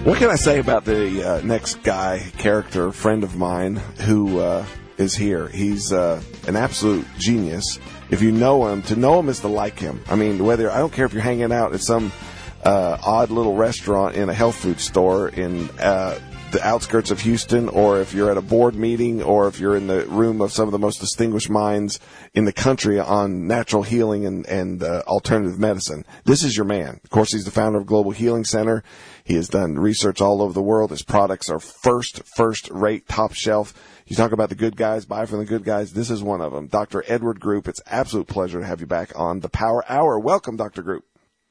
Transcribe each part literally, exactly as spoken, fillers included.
What can I say about the uh, next guy, character, friend of mine who uh, is here? He's uh, an absolute genius. If you know him, to know him is to like him. I mean, whether I don't care if you're hanging out at some uh, odd little restaurant in a health food store in uh, the outskirts of Houston, or if you're at a board meeting, or if you're in the room of some of the most distinguished minds in the country on natural healing and, and uh, alternative medicine. This is your man. Of course, he's the founder of Global Healing Center. He has done research all over the world. His products are first, first-rate, top shelf. You talk about the good guys, buy from the good guys. This is one of them. Doctor Edward Group, it's an absolute pleasure to have you back on the Power Hour. Welcome, Doctor Group.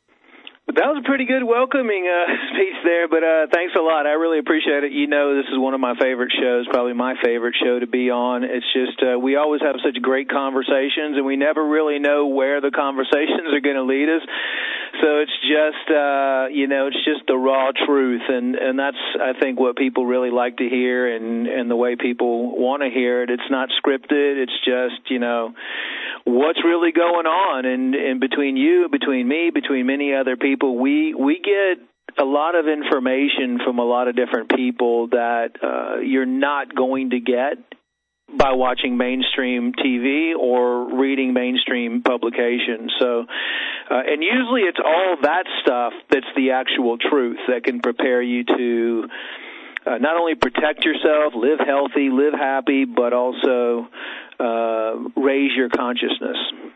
That was a pretty good welcoming uh, speech there, but uh, thanks a lot. I really appreciate it. You know, this is one of my favorite shows, probably my favorite show to be on. It's just uh, we always have such great conversations, and we never really know where the conversations are going to lead us. So it's just, uh, you know, it's just the raw truth, and, and that's, I think, what people really like to hear, and, and the way people want to hear it. It's not scripted. It's just, you know, what's really going on, and, and between you, between me, between many other people, we we get a lot of information from a lot of different people that uh, you're not going to get by watching mainstream T V or reading mainstream publications. So, uh, and usually it's all that stuff that's the actual truth that can prepare you to uh, not only protect yourself, live healthy, live happy, but also uh, raise your consciousness.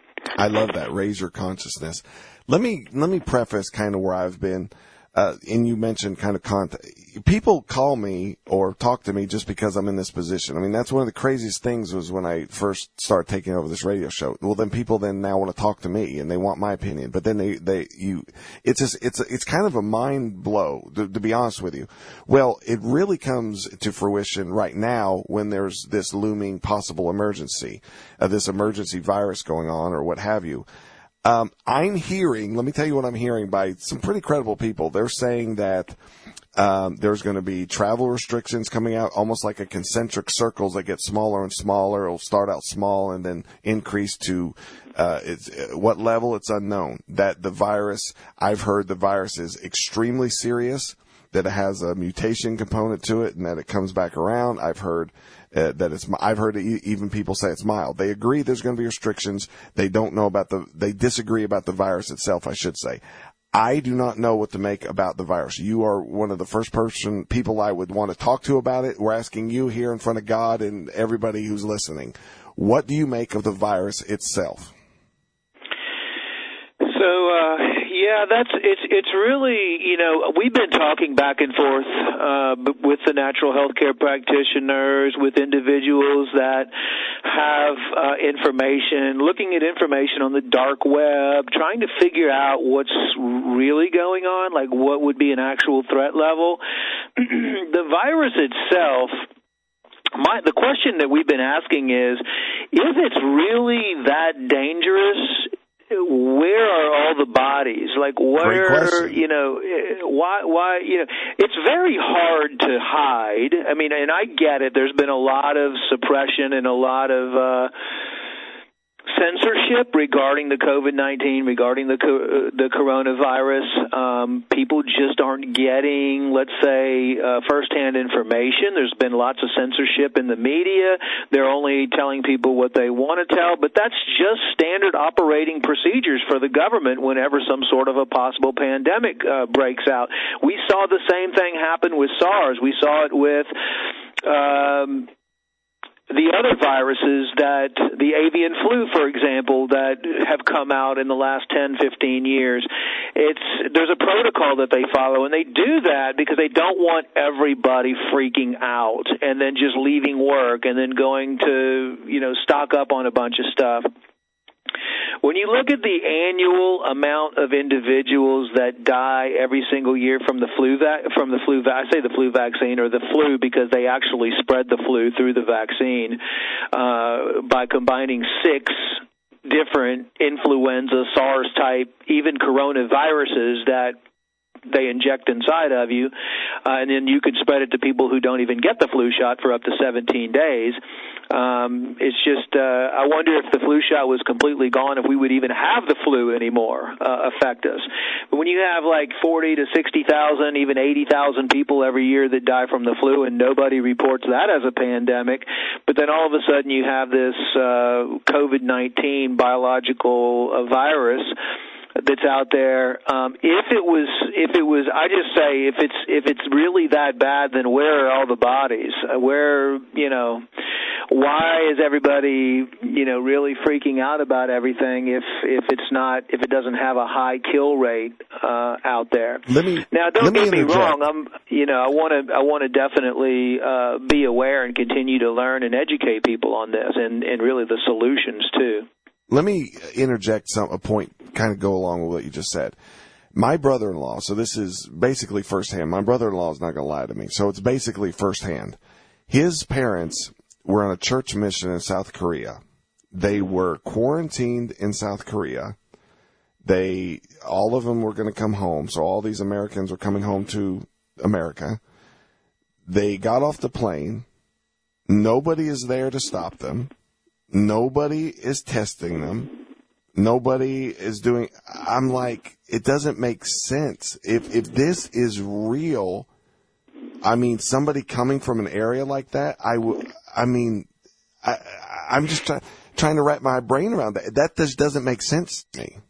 I love that, raise your consciousness. Let me let me preface kind of where I've been, uh, and you mentioned kind of content. People call me or talk to me just because I'm in this position. I mean, that's one of the craziest things was when I first started taking over this radio show. Well, then people then now want to talk to me and they want my opinion. But then they, they, you, it's just, it's, it's kind of a mind blow, to, to be honest with you. Well, it really comes to fruition right now when there's this looming possible emergency, uh, this emergency virus going on or what have you. Um, I'm hearing, let me tell you what I'm hearing by some pretty credible people. They're saying that Um, there's going to be travel restrictions coming out, almost like a concentric circles that get smaller and smaller. It'll start out small and then increase to uh, it's, uh, what level, it's unknown. That the virus, I've heard the virus is extremely serious, that it has a mutation component to it, and that it comes back around. I've heard uh, that it's. I've heard even people say it's mild. They agree there's going to be restrictions. They don't know about the. They disagree about the virus itself, I should say. I do not know what to make about the virus. You are one of the first person people I would want to talk to about it. We're asking you here in front of God and everybody who's listening. What do you make of the virus itself? So, uh, yeah, that's it's it's really, you know, we've been talking back and forth uh, with the natural healthcare practitioners, with individuals that have uh, information, looking at information on the dark web, trying to figure out what's really going on, like what would be an actual threat level. The virus itself, my, the question that we've been asking is, if it's really that dangerous, where are all the bodies? Like, where, you know, why, why, you know, it's very hard to hide. I mean, and I get it. There's been a lot of suppression and a lot of, uh, censorship regarding the COVID nineteen, regarding the uh, the coronavirus. Um, people just aren't getting, let's say, uh, firsthand information. There's been lots of censorship in the media. They're only telling people what they want to tell, but that's just standard operating procedures for the government whenever some sort of a possible pandemic uh, breaks out. We saw the same thing happen with SARS. We saw it with Um, the other viruses, that the avian flu, for example, that have come out in the last ten, fifteen years, it's there's a protocol that they follow, and they do that because they don't want everybody freaking out and then just leaving work and then going to, you know, stock up on a bunch of stuff. When you look at the annual amount of individuals that die every single year from the flu va- from the flu va- I say the flu vaccine, or the flu because they actually spread the flu through the vaccine uh, by combining six different influenza, SARS type, even coronaviruses that they inject inside of you, uh, and then you could spread it to people who don't even get the flu shot for up to seventeen days. Um, it's just, uh, I wonder if the flu shot was completely gone, if we would even have the flu anymore uh, affect us. But when you have like forty to sixty thousand, even eighty thousand people every year that die from the flu, and nobody reports that as a pandemic, but then all of a sudden you have this uh, COVID nineteen biological uh, virus that's out there. Um, if it was, if it was, I just say, if it's if it's really that bad, then where are all the bodies? Uh, where, you know, why is everybody, you know, really freaking out about everything if if it's not, if it doesn't have a high kill rate uh, out there? Let me, now, don't let get me me wrong. I'm, you know, I want to I want to definitely uh, be aware and continue to learn and educate people on this, and and really the solutions too. Let me interject some a point, kind of go along with what you just said. My brother-in-law, so this is basically firsthand. My brother-in-law is not going to lie to me, so it's basically firsthand. His parents were on a church mission in South Korea. They were quarantined in South Korea. They, all of them were going to come home, so all these Americans were coming home to America. They got off the plane. Nobody is there to stop them. Nobody is testing them. Nobody is doing, I'm like, it doesn't make sense. If, if this is real, I mean, somebody coming from an area like that, I would, I mean, I, I'm just try, trying to wrap my brain around that. That just doesn't make sense to me.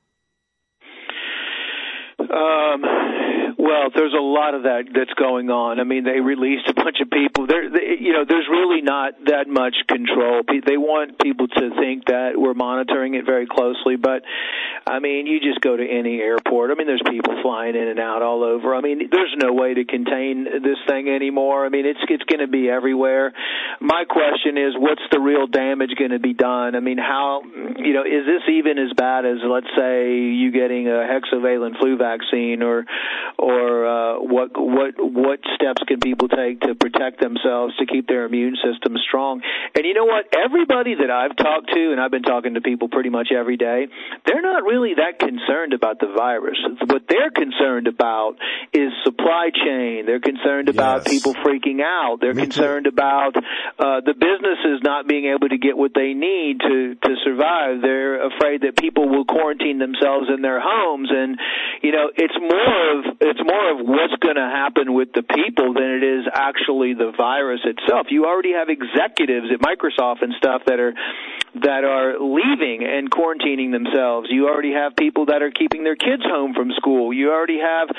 Um, well, there's a lot of that that's going on. I mean, they released a bunch of people. There, they, you know, there's really not that much control. They want people to think that we're monitoring it very closely, but I mean, you just go to any airport. I mean, there's people flying in and out all over. I mean, there's no way to contain this thing anymore. I mean, it's it's going to be everywhere. My question is, what's the real damage going to be done? I mean, how, you know, is this even as bad as, let's say, you getting a hexavalent flu vaccine, or or uh, what what what steps can people take to protect themselves, to keep their immune system strong? And you know what? Everybody that I've talked to, and I've been talking to people pretty much every day, they're not really that concerned about the virus. What they're concerned about is supply chain. They're concerned about Yes. people freaking out. They're Me concerned too. about uh, the businesses not being able to get what they need to, to survive. They're afraid that people will quarantine themselves in their homes. And, you know, it's more of it's more of what's going to happen with the people than it is actually the virus itself. You already have executives at Microsoft and stuff that are that are leaving and quarantining themselves. You already have people that are keeping their kids home from school. You already have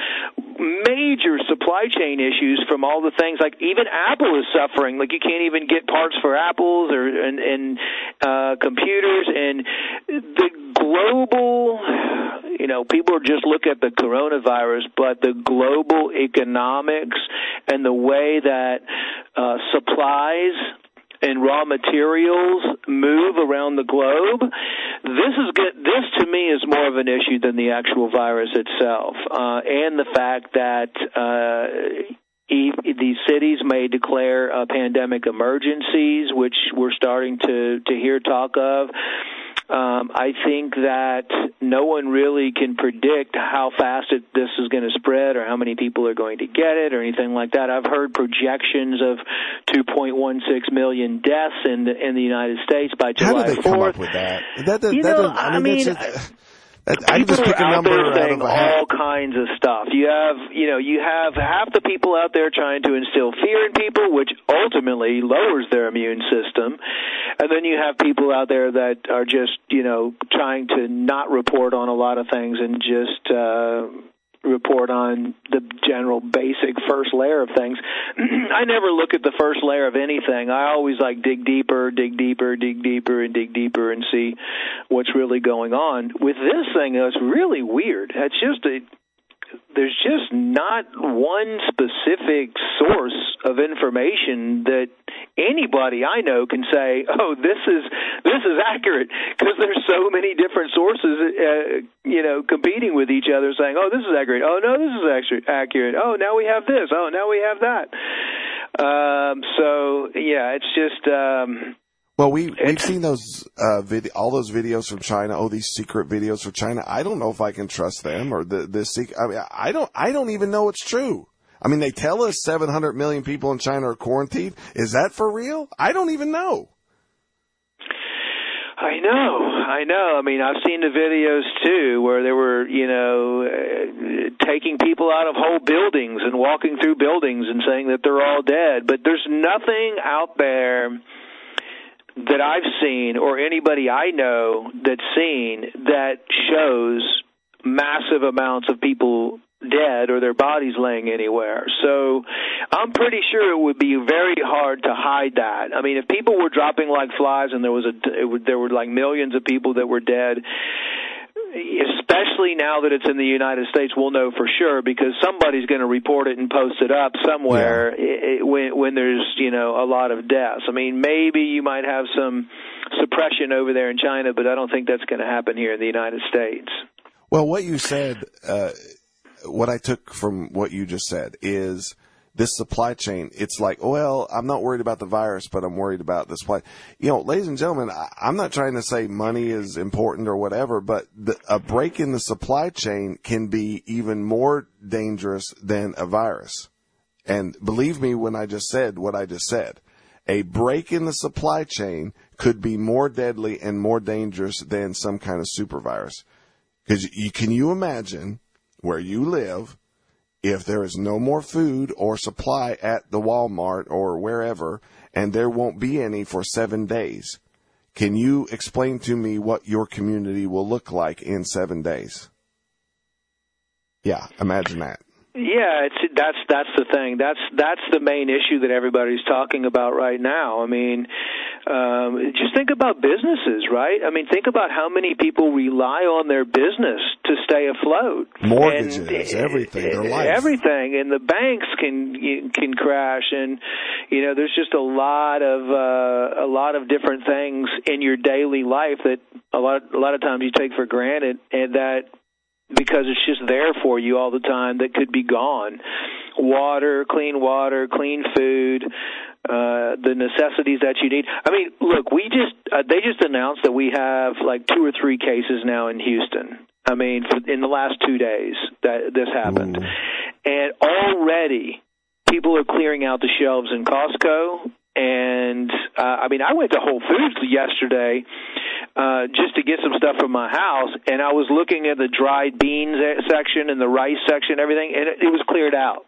major supply chain issues from all the things, like even Apple is suffering. Like, you can't even get parts for Apples or and, and uh, computers. And the global, you know, people just look at the coronavirus, but the global economics and the way that uh, supplies and raw materials move around the globe, this is good. This to me is more of an issue than the actual virus itself, uh, and the fact that uh, e- these cities may declare uh, pandemic emergencies, which we're starting to to hear talk of. Um, I think that no one really can predict how fast it, this is going to spread, or how many people are going to get it, or anything like that. I've heard projections of two point one six million deaths in the, in the United States by July fourth. How did they come up with that? That, that, you that know, I I mean, mean, that's just, that, I people just pick are a out number there out saying of a hat. all kinds of stuff. You have, you know, you have half the people out there trying to instill fear in people, which ultimately lowers their immune system. And then you have people out there that are just, you know, trying to not report on a lot of things and just uh, report on the general basic first layer of things. I never look at the first layer of anything. I always like dig deeper, dig deeper, dig deeper, and dig deeper and see what's really going on. With this thing, it's really weird. It's just a there's just not one specific source of information that anybody I know can say, oh, this is this is accurate, because there's so many different sources, uh, you know, competing with each other, saying, oh, this is accurate. Oh, no, this is actually accurate. Oh, now we have this. Oh, now we have that. Um, so, yeah, it's just... Um, Well, we, we've seen those, uh, vid- all those videos from China. Oh, these secret videos from China. I don't know if I can trust them, or the, the secret. I mean, I don't, I don't even know it's true. I mean, they tell us seven hundred million people in China are quarantined. Is that for real? I don't even know. I know, I know. I mean, I've seen the videos, too, where they were, you know, uh, taking people out of whole buildings and walking through buildings and saying that they're all dead. But there's nothing out there that I've seen or anybody I know that's seen that shows massive amounts of people dead or their bodies laying anywhere. So I'm pretty sure it would be very hard to hide that. I mean, if people were dropping like flies and there was a it would, there were like millions of people that were dead, especially now that it's in the United States, we'll know for sure because somebody's going to report it and post it up somewhere yeah. it, it, when, when there's, you know, a lot of deaths. I mean, maybe you might have some suppression over there in China, but I don't think that's going to happen here in the United States. Well, what you said, uh, what I took from what you just said is this supply chain. It's like, well, I'm not worried about the virus, but I'm worried about the supply. You know, ladies and gentlemen, I, I'm not trying to say money is important or whatever, but the, a break in the supply chain can be even more dangerous than a virus. And believe me when I just said what I just said. A break in the supply chain could be more deadly and more dangerous than some kind of super virus. Because you, can you imagine where you live, if there is no more food or supply at the Walmart or wherever, and there won't be any for seven days, can you explain to me what your community will look like in seven days? Yeah, imagine that. Yeah, it's that's that's the thing. That's that's the main issue that everybody's talking about right now. I mean, um, just think about businesses, right? I mean, think about how many people rely on their business to stay afloat. Mortgages, and, everything, their life, everything, and the banks can can crash, and you know, there's just a lot of uh, a lot of different things in your daily life that a lot a lot of times you take for granted, and that. Because it's just there for you all the time that could be gone. Water, clean water, clean food, uh, the necessities that you need. I mean, look, we just, uh, they just announced that we have like two or three cases now in Houston. I mean, for, in the last two days that this happened. Ooh. And already people are clearing out the shelves in Costco. And, uh, I mean, I went to Whole Foods yesterday uh, just to get some stuff from my house, and I was looking at the dried beans section and the rice section and everything, and it, it was cleared out.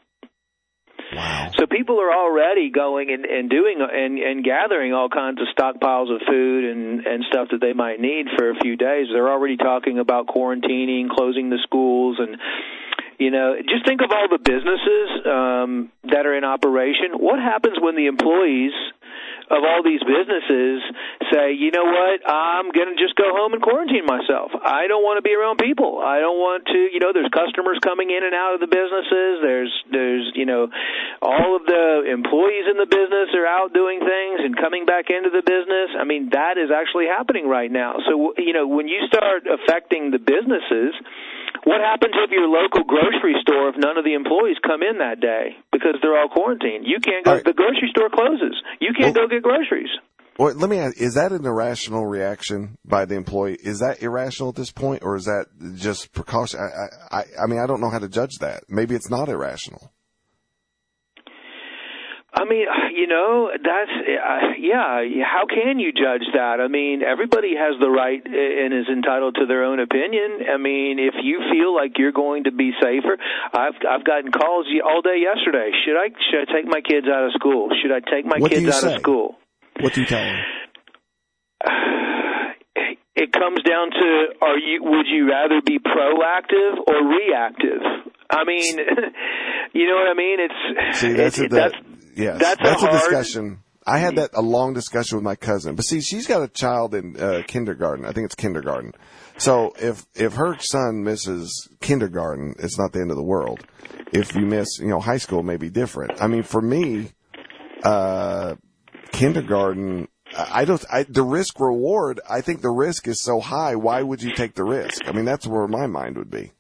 Wow. So people are already going and, and doing and, and gathering all kinds of stockpiles of food and, and stuff that they might need for a few days. They're already talking about quarantining, closing the schools, and you know, just think of all the businesses um, that are in operation. What happens when the employees of all these businesses say, you know what, I'm going to just go home and quarantine myself. I don't want to be around people. I don't want to, you know, there's customers coming in and out of the businesses. There's, there's, you know, all of the employees in the business are out doing things and coming back into the business. I mean, that is actually happening right now. So, you know, when you start affecting the businesses, what happens if your local grocery store, if none of the employees come in that day because they're all quarantined? You can't go, right. The grocery store closes. You can't well, go get groceries. Well, let me ask, is that an irrational reaction by the employee? Is that irrational at this point, or is that just precaution? I, I, I mean, I don't know how to judge that. Maybe it's not irrational. I mean, you know, that's, uh, yeah, how can you judge that? I mean, everybody has the right and is entitled to their own opinion. I mean, if you feel like you're going to be safer, I've I've gotten calls all day yesterday. Should I should I take my kids out of school? Should I take my what kids out say? of school? What do you tell them? It comes down to, are you would you rather be proactive or reactive? I mean, you know what I mean? It's See, that's it, a, that, that's yes, that's, that's a, a hard, discussion. I had that a long discussion with my cousin, but see, she's got a child in uh, kindergarten. I think it's kindergarten. So if if her son misses kindergarten, it's not the end of the world. If you miss, you know, high school may be different. I mean, for me, uh, kindergarten, I don't. I, the risk reward. I think the risk is so high. Why would you take the risk? I mean, that's where my mind would be.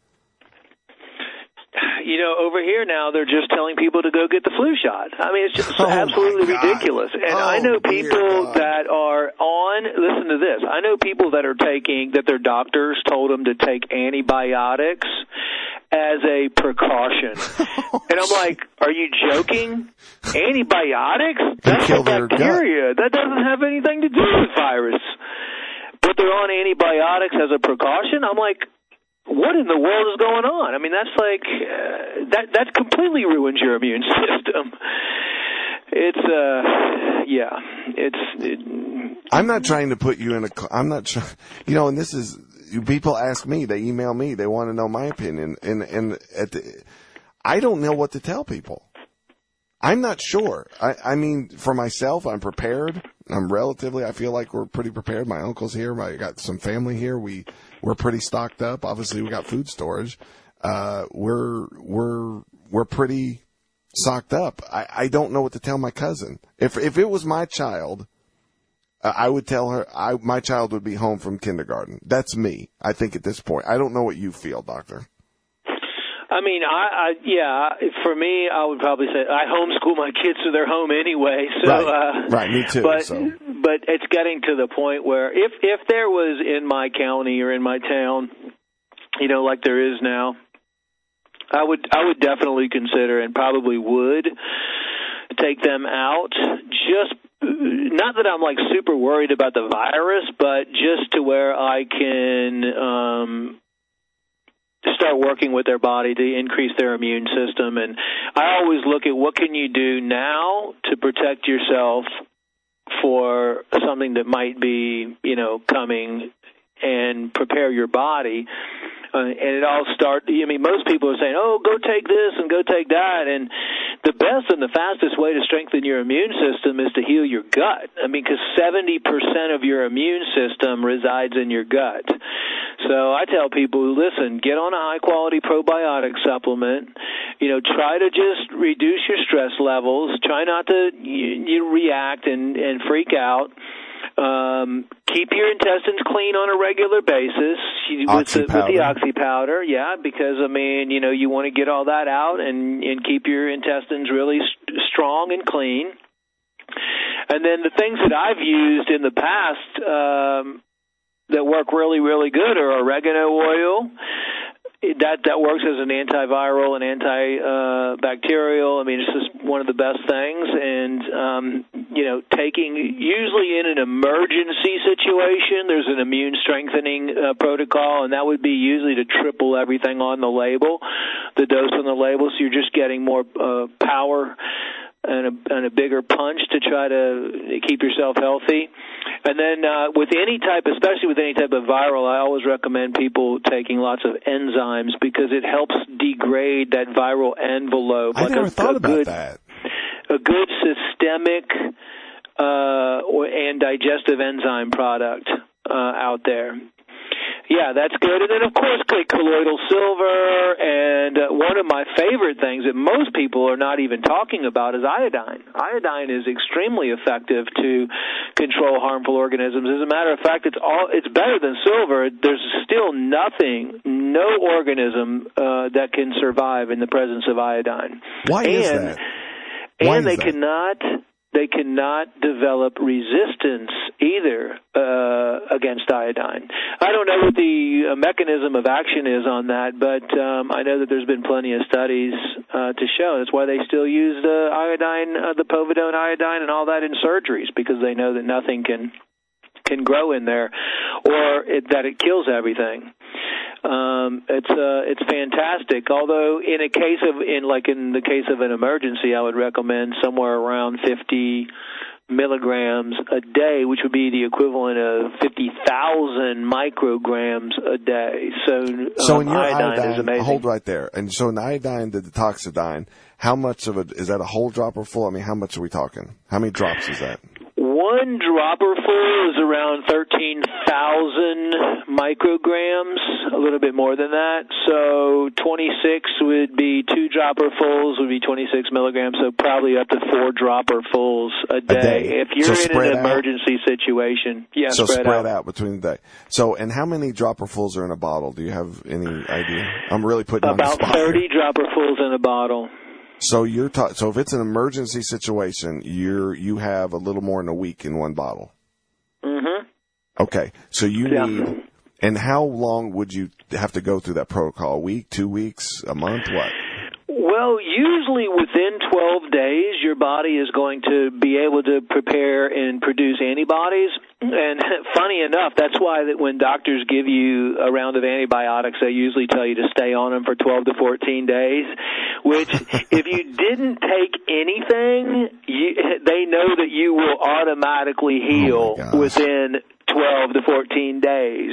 You know, over here now, they're just telling people to go get the flu shot. I mean, it's just oh absolutely ridiculous. And oh, I know people that are on, listen to this, I know people that are taking, that their doctors told them to take antibiotics as a precaution. And I'm like, are you joking? Antibiotics? That's a bacteria. That doesn't have anything to do with virus. But they're on antibiotics as a precaution? I'm like, what in the world is going on? I mean, that's like, uh, that, that completely ruins your immune system. It's, uh, yeah, it's... It, I'm not trying to put you in a, I'm not trying, you know, and this is, people ask me, they email me, they want to know my opinion, and, and at the, I don't know what to tell people. I'm not sure. I, I mean, for myself, I'm prepared. I'm relatively, I feel like we're pretty prepared. My uncle's here. I got some family here. We, we're pretty stocked up. Obviously, we got food storage. Uh, we're, we're, we're pretty stocked up. I, I don't know what to tell my cousin. If, if it was my child, uh, I would tell her, I, my child would be home from kindergarten. That's me, I think, at this point. I don't know what you feel, Doctor. I mean, I, I yeah, for me, I would probably say I homeschool my kids so they're home anyway. So, right, uh, right, me too. But, so. but it's getting to the point where if if there was in my county or in my town, you know, like there is now, I would I would definitely consider and probably would take them out. Just not that I'm like super worried about the virus, but just to where I can. Um, start working with their body to increase their immune system. And I always look at what can you do now to protect yourself for something that might be, you know, coming, and prepare your body. Uh, and it all starts, I mean, most people are saying, oh, go take this and go take that. And the best and the fastest way to strengthen your immune system is to heal your gut. I mean, because seventy percent of your immune system resides in your gut. So I tell people, listen, get on a high-quality probiotic supplement. You know, try to just reduce your stress levels. Try not to you, you react and, and freak out. Um, keep your intestines clean on a regular basis with the, with the oxy powder, yeah, because, I mean, you know, you want to get all that out and, and keep your intestines really st- strong and clean. And then the things that I've used in the past um, that work really, really good are oregano oil. That that works as an antiviral and antibacterial. I mean, it's just one of the best things. And, um, you know, taking, usually in an emergency situation, there's an immune strengthening uh, protocol, and that would be usually to triple everything on the label, the dose on the label, so you're just getting more uh, power and a, and a bigger punch to try to keep yourself healthy. And then uh, with any type, especially with any type of viral, I always recommend people taking lots of enzymes because it helps degrade that viral envelope. I like never a, thought a about good, that. A good systemic uh, or, and digestive enzyme product uh, out there. Yeah, that's good. And then, of course, colloidal silver. And uh, one of my favorite things that most people are not even talking about is iodine. Iodine is extremely effective to control harmful organisms. As a matter of fact, it's all it's better than silver. There's still nothing, no organism uh, that can survive in the presence of iodine. Why and, is that? Why and is they that? cannot... They cannot develop resistance either uh, against iodine. I don't know what the uh, mechanism of action is on that, but um, I know that there's been plenty of studies uh, to show. That's why they still use the iodine, uh, the povidone iodine, and all that in surgeries because they know that nothing can can grow in there, or it, that it kills everything. Um, it's uh, it's fantastic. Although in a case of in like in the case of an emergency, I would recommend somewhere around fifty milligrams a day, which would be the equivalent of fifty thousand micrograms a day. So, so um, in your iodine, iodine, is amazing. Hold right there. And so in iodine, the detoxidine, how much of it is that? A whole drop or full? I mean, how much are we talking? How many drops is that? One dropper full is around thirteen thousand micrograms, a little bit more than that. So twenty-six would be two dropper fulls would be twenty-six milligrams, so probably up to four dropper fulls a day. A day. If you're so in an emergency out. situation, yeah, so spread, spread out. out between the day. So, and how many dropper fulls are in a bottle? Do you have any idea? I'm really putting you About on the spot thirty here. dropper fulls in a bottle. So you're ta- so if it's an emergency situation, you're you have a little more than a week in one bottle. Mm-hmm. Okay, so you yeah. need, And how long would you have to go through that protocol? A week, two weeks, a month, what? Well, usually within twelve days, your body is going to be able to prepare and produce antibodies. And funny enough, that's why that when doctors give you a round of antibiotics, they usually tell you to stay on them for twelve to fourteen days, which if you didn't take anything, you, they know that you will automatically heal oh within twelve to fourteen days.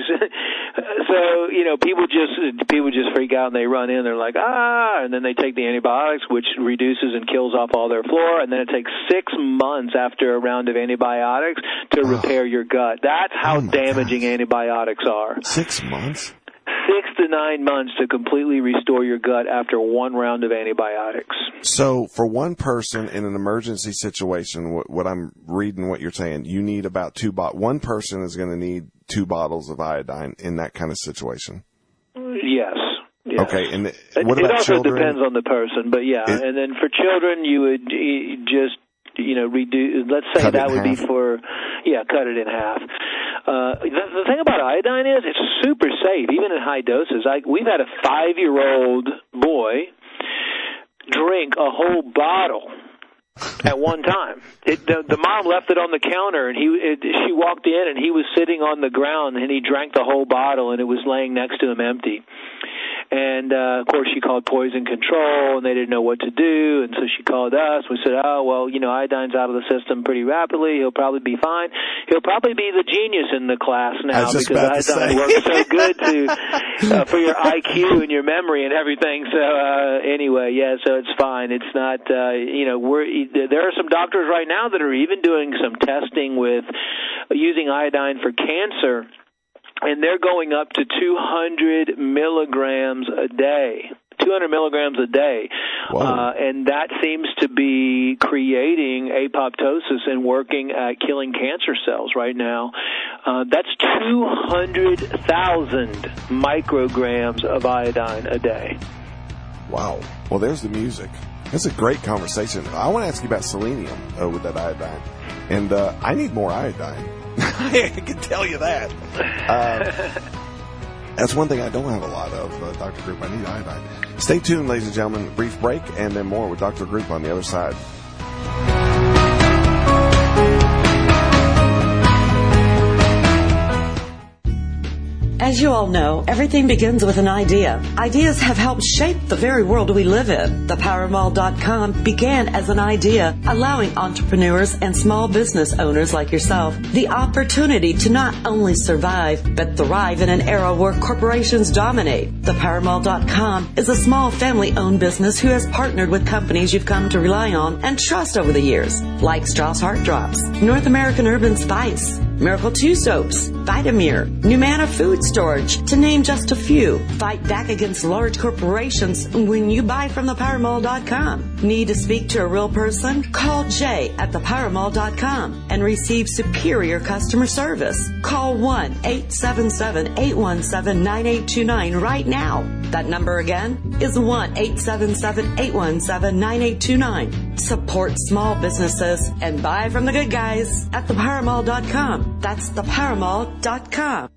So, you know, people just people just freak out and they run in. They're like, ah, and then they take the antibiotics, which reduces and kills off all their flora, and then it takes six months after a round of antibiotics to oh. repair your gut. That's how oh damaging gosh. antibiotics are. Six months? Six to nine months to completely restore your gut after one round of antibiotics. So for one person in an emergency situation, what, what I'm reading, what you're saying, you need about two bottles. One person is going to need two bottles of iodine in that kind of situation. Yes. Yes. Okay. And what it, about it also children? depends on the person, but yeah. It, and then for children, you would just, you know, reduce. Let's say that would half. be for, yeah, cut it in half. Uh, the, the thing about iodine is it's super safe, even in high doses. I, we've had a five-year-old boy drink a whole bottle at one time. It, the, the mom left it on the counter, and he it, she walked in, and he was sitting on the ground, and he drank the whole bottle, and it was laying next to him empty. And, uh, of course, she called poison control, and they didn't know what to do, and so she called us. We said, oh, well, you know, iodine's out of the system pretty rapidly. He'll probably be fine. He'll probably be the genius in the class now because iodine works so good to uh, for your I Q and your memory and everything. So, uh, anyway, yeah, so it's fine. It's not, uh, you know, we're, there are some doctors right now that are even doing some testing with using iodine for cancer. And they're going up to two hundred milligrams a day, two hundred milligrams a day. Uh, and that seems to be creating apoptosis and working at killing cancer cells right now. Uh, that's two hundred thousand micrograms of iodine a day. Wow. Well, there's the music. That's a great conversation. I want to ask you about selenium uh, with that iodine. And uh, I need more iodine. I can tell you that. Uh, that's one thing I don't have a lot of, uh, Doctor Group. I need iodine. Stay tuned, ladies and gentlemen. Brief break, and then more with Doctor Group on the other side. As you all know, everything begins with an idea. Ideas have helped shape the very world we live in. The power mall dot com began as an idea, allowing entrepreneurs and small business owners like yourself the opportunity to not only survive, but thrive in an era where corporations dominate. The power mall dot com is a small family-owned business who has partnered with companies you've come to rely on and trust over the years, like Strauss Heart Drops, North American Herb and Spice, Miracle two Soaps, Vitamir, Numana Food Storage, to name just a few. Fight back against large corporations when you buy from the power mall dot com. Need to speak to a real person? Call Jay at the power mall dot com and receive superior customer service. Call one eight seven seven, eight one seven, nine eight two nine right now. That number again is one eight seven seven, eight one seven, nine eight two nine. Support small businesses and buy from the good guys at the power mall dot com. That's the power mall dot com.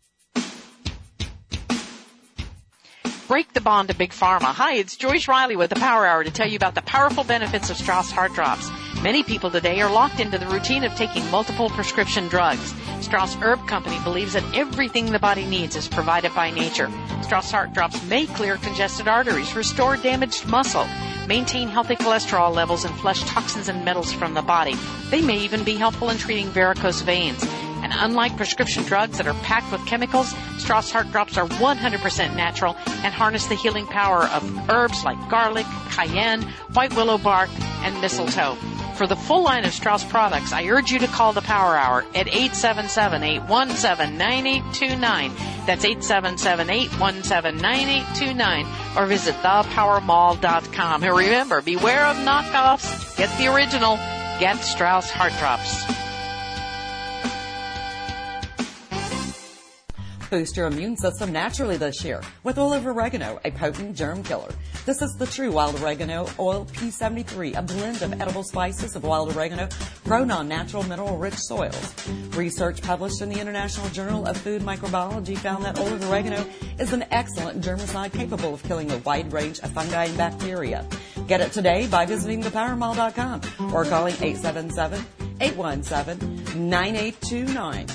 Break the bond to Big Pharma. Hi, it's Joyce Riley with the Power Hour to tell you about the powerful benefits of Strauss Heart Drops. Many people today are locked into the routine of taking multiple prescription drugs. Strauss Herb Company believes that everything the body needs is provided by nature. Strauss Heart Drops may clear congested arteries, restore damaged muscle, maintain healthy cholesterol levels, and flush toxins and metals from the body. They may even be helpful in treating varicose veins. And unlike prescription drugs that are packed with chemicals, Strauss Heart Drops are one hundred percent natural and harness the healing power of herbs like garlic, cayenne, white willow bark, and mistletoe. For the full line of Strauss products, I urge you to call the Power Hour at eight seven seven, eight one seven, nine eight two nine. That's eight seven seven, eight one seven, nine eight two nine. Or visit the power mall dot com. And remember, beware of knockoffs. Get the original. Get Strauss Heart Drops. Boost your immune system naturally this year with olive oregano, a potent germ killer. This is the true wild oregano oil P seventy-three, a blend of edible spices of wild oregano grown on natural mineral-rich soils. Research published in the International Journal of Food Microbiology found that olive oregano is an excellent germicide capable of killing a wide range of fungi and bacteria. Get it today by visiting the power mall dot com or calling eight seven seven, eight one seven, nine eight two nine.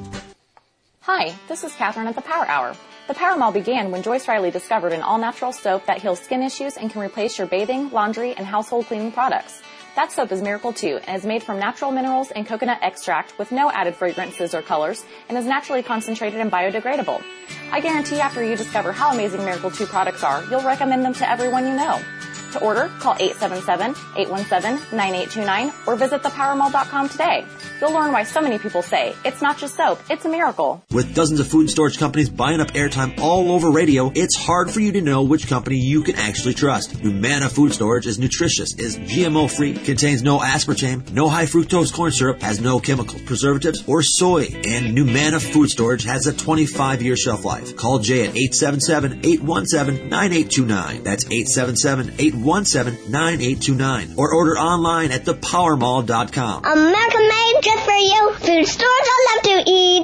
Hi, this is Catherine at the Power Hour. The Power Mall began when Joyce Riley discovered an all-natural soap that heals skin issues and can replace your bathing, laundry, and household cleaning products. That soap is Miracle two and is made from natural minerals and coconut extract with no added fragrances or colors and is naturally concentrated and biodegradable. I guarantee after you discover how amazing Miracle two products are, you'll recommend them to everyone you know. To order, call eight seven seven, eight one seven, nine eight two nine or visit the power mall dot com today. You'll learn why so many people say it's not just soap, it's a miracle. With dozens of food storage companies buying up airtime all over radio, it's hard for you to know which company you can actually trust. Humana Food Storage is nutritious, is G M O-free, contains no aspartame, no high fructose corn syrup, has no chemicals, preservatives, or soy. And Humana Food Storage has a twenty-five year shelf life. Call Jay at eight seven seven, eight one seven, nine eight two nine. That's eight seven seven, eight one seven, nine eight two nine. Or order online at the power mall dot com. America made just for you. Food stores I love to eat.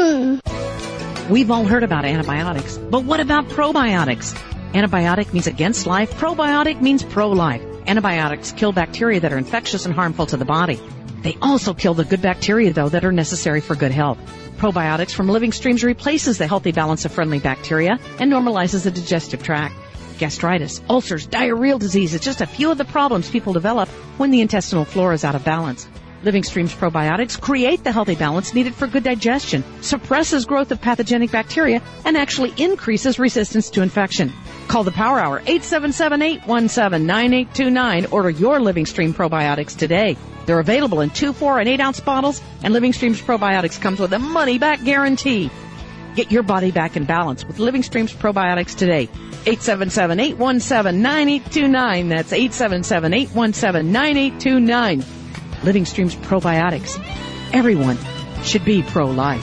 Yum. We've all heard about antibiotics, but what about probiotics? Antibiotic means against life. Probiotic means pro-life. Antibiotics kill bacteria that are infectious and harmful to the body. They also kill the good bacteria, though, that are necessary for good health. Probiotics from Living Streams replaces the healthy balance of friendly bacteria and normalizes the digestive tract. Gastritis, ulcers, diarrheal disease is just a few of the problems people develop when the intestinal flora is out of balance. Living Streams probiotics create the healthy balance needed for good digestion, suppresses growth of pathogenic bacteria, and actually increases resistance to infection. Call the Power Hour, eight seven seven, eight one seven, nine eight two nine. Order your Living Stream probiotics today. They're available in two, four, and eight ounce bottles, and Living Streams probiotics comes with a money-back guarantee. Get your body back in balance with Living Streams probiotics today. eight seven seven, eight one seven, nine eight two nine. That's eight seven seven, eight one seven, nine eight two nine. Living Streams probiotics. Everyone should be pro-life.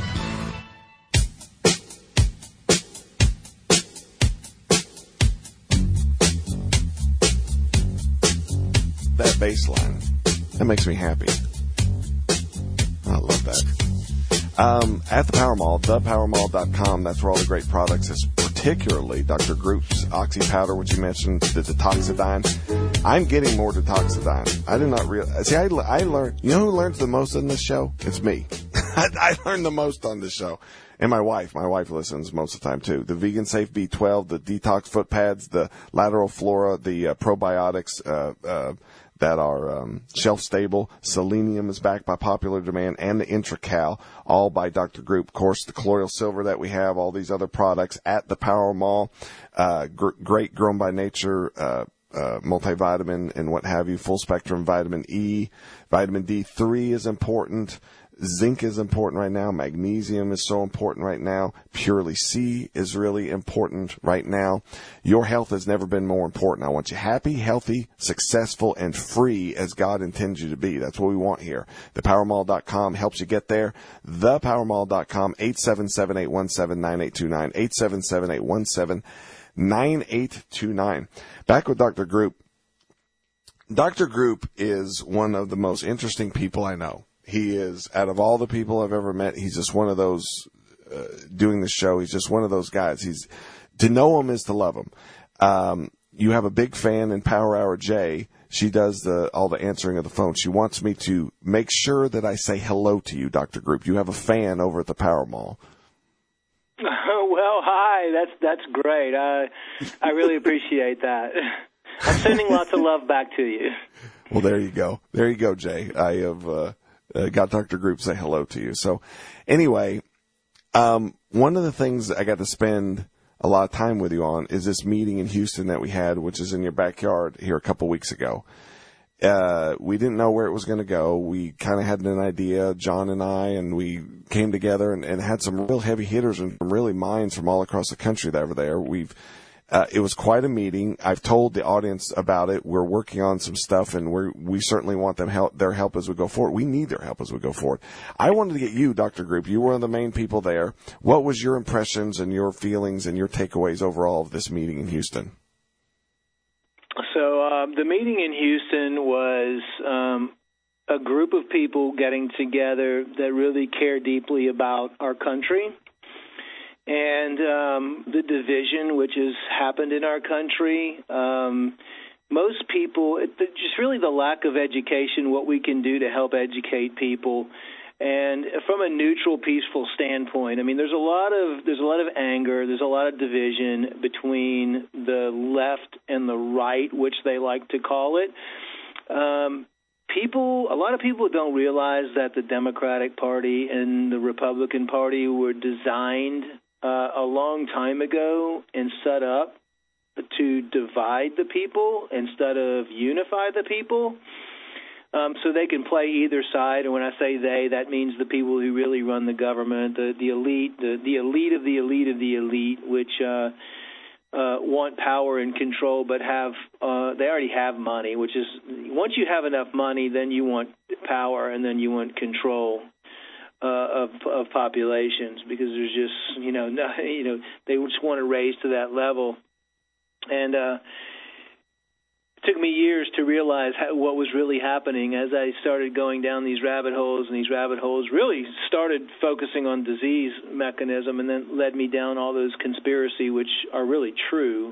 That bass line, that makes me happy. I love that. Um, at the Power Mall, the power mall dot com, that's where all the great products is, particularly Doctor Group's Oxy Powder, which you mentioned, the Detoxidine. I'm getting more Detoxidine. I do not realize. See, I, I learn, you know who learns the most on this show? It's me. I, I learn the most on this show. And my wife. My wife listens most of the time, too. The Vegan Safe B twelve, the Detox Foot Pads, the Lateral Flora, the uh, probiotics, uh, uh, that are um, shelf-stable. Selenium is backed by popular demand, and the Intracal, all by Doctor Group. Of course, the Colloidal Silver that we have, all these other products at the Power Mall. Uh, gr- great Grown by Nature uh, uh multivitamin and what have you. Full-spectrum vitamin E. Vitamin D three is important. Zinc is important right now. Magnesium is so important right now. Purely C is really important right now. Your health has never been more important. I want you happy, healthy, successful, and free as God intends you to be. That's what we want here. the power mall dot com helps you get there. the power mall dot com, eight seven seven, eight one seven, nine eight two nine, eight seven seven, eight one seven, nine eight two nine. Back with Doctor Group. Doctor Group is one of the most interesting people I know. He is, out of all the people I've ever met, he's just one of those, uh, doing the show, he's just one of those guys. He's, to know him is to love him. Um, you have a big fan in Power Hour Jay. She does the, all the answering of the phone. She wants me to make sure that I say hello to you, Doctor Group. You have a fan over at the Power Mall. Well, hi. That's, that's great. I, I really appreciate that. I'm sending lots of love back to you. Well, there you go. There you go, Jay. I have, uh, Uh, got Doctor Group say hello to you. So anyway, um, one of the things I got to spend a lot of time with you on is this meeting in Houston that we had, which is in your backyard here a couple weeks ago. Uh, we didn't know where it was going to go. We kind of had an idea, John and I, and we came together and, and had some real heavy hitters and some really minds from all across the country that were there. We've Uh, it was quite a meeting. I've told the audience about it. We're working on some stuff, and we we certainly want them help, their help as we go forward. We need their help as we go forward. I wanted to get you, Doctor Group. You were one of the main people there. What was your impressions and your feelings and your takeaways overall of this meeting in Houston? Uh, the meeting in Houston was um, a group of people getting together that really care deeply about our country and um, the division which has happened in our country. Um, most people, it, just really the lack of education, what we can do to help educate people. And from a neutral, peaceful standpoint, I mean, there's a lot of there's a lot of anger, there's a lot of division between the left and the right, which they like to call it. Um, people, a lot of people don't realize that the Democratic Party and the Republican Party were designed uh, a long time ago and set up to divide the people instead of unify the people. Um, so they can play either side, and when I say they, that means the people who really run the government, the, the elite, the, the elite of the elite of the elite, which uh, uh, want power and control, but have uh, they already have money. Which is once you have enough money, then you want power, and then you want control uh, of, of populations, because there's just you know no, you know they just want to raise to that level, and. Uh, It took me years to realize how, what was really happening as I started going down these rabbit holes, and these rabbit holes really started focusing on disease mechanism and then led me down all those conspiracy, which are really true,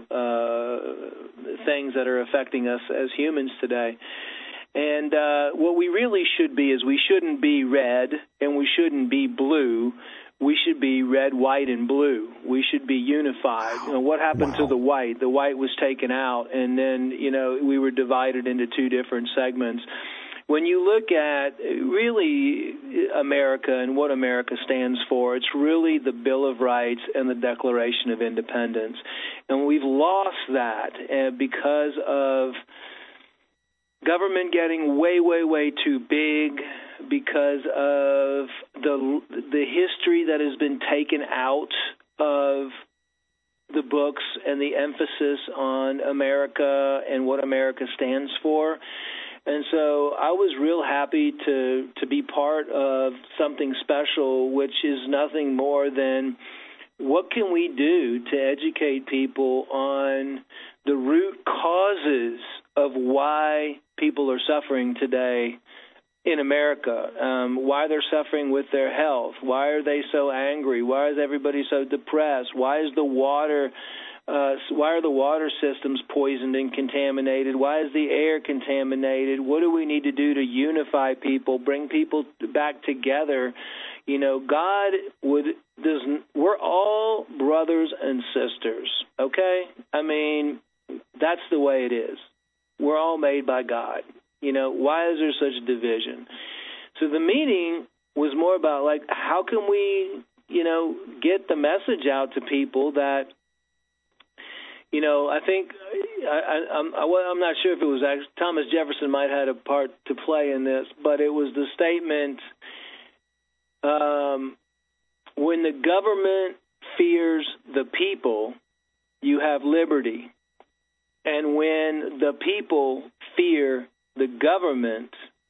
uh, things that are affecting us as humans today. And uh, what we really should be is we shouldn't be red and we shouldn't be blue. We should be red, white, and blue. We should be unified. You know, what happened wow. to the white? The white was taken out, and then, you know, we were divided into two different segments. When you look at really America and what America stands for, it's really the Bill of Rights and the Declaration of Independence. And we've lost that uh, because of government getting way, way, way too big, because of the the history that has been taken out of the books and the emphasis on America and what America stands for. And so I was real happy to, to be part of something special, which is nothing more than what can we do to educate people on the root causes of why people are suffering today in America, um, why they're suffering with their health, why are they so angry, why is everybody so depressed, why is the water, uh, why are the water systems poisoned and contaminated, why is the air contaminated, what do we need to do to unify people, bring people back together? You know, God would, doesn't, we're all brothers and sisters, okay? I mean, that's the way it is. We're all made by God. You know, why is there such division? So the meeting was more about, like, how can we, you know, get the message out to people that, you know, I think, I, I, I'm, I'm not sure if it was actually, Thomas Jefferson might have had a part to play in this, but it was the statement, um, when the government fears the people, you have liberty. And when the people fear the government,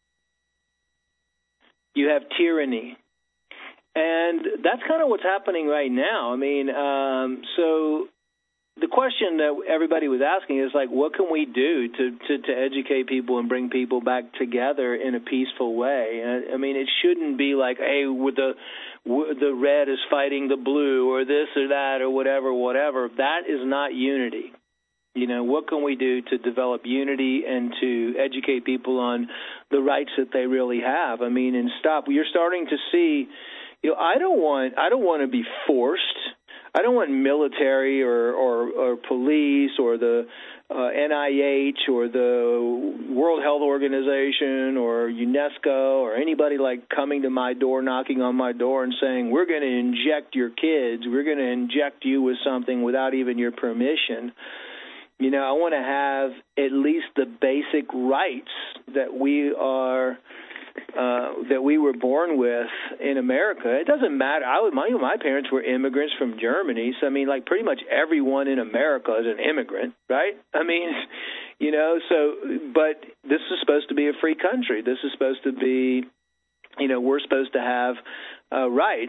you have tyranny. And that's kind of what's happening right now. I mean, um, so the question that everybody was asking is, like, what can we do to, to, to educate people and bring people back together in a peaceful way? I, I mean, it shouldn't be like, hey, with the the red is fighting the blue or this or that or whatever, whatever. That is not unity. You know, what can we do to develop unity and to educate people on the rights that they really have? I mean, and stop. You're starting to see, you know, I don't want, I don't want to be forced. I don't want military or, or, or police or the uh, N I H or the World Health Organization or UNESCO or anybody like coming to my door, knocking on my door and saying, we're going to inject your kids. We're going to inject you with something without even your permission. You know, I want to have at least the basic rights that we are uh, that we were born with in America. It doesn't matter. I would, my my parents were immigrants from Germany, so I mean, like pretty much everyone in America is an immigrant, right? I mean, you know, so but this is supposed to be a free country. This is supposed to be, you know, we're supposed to have uh, rights,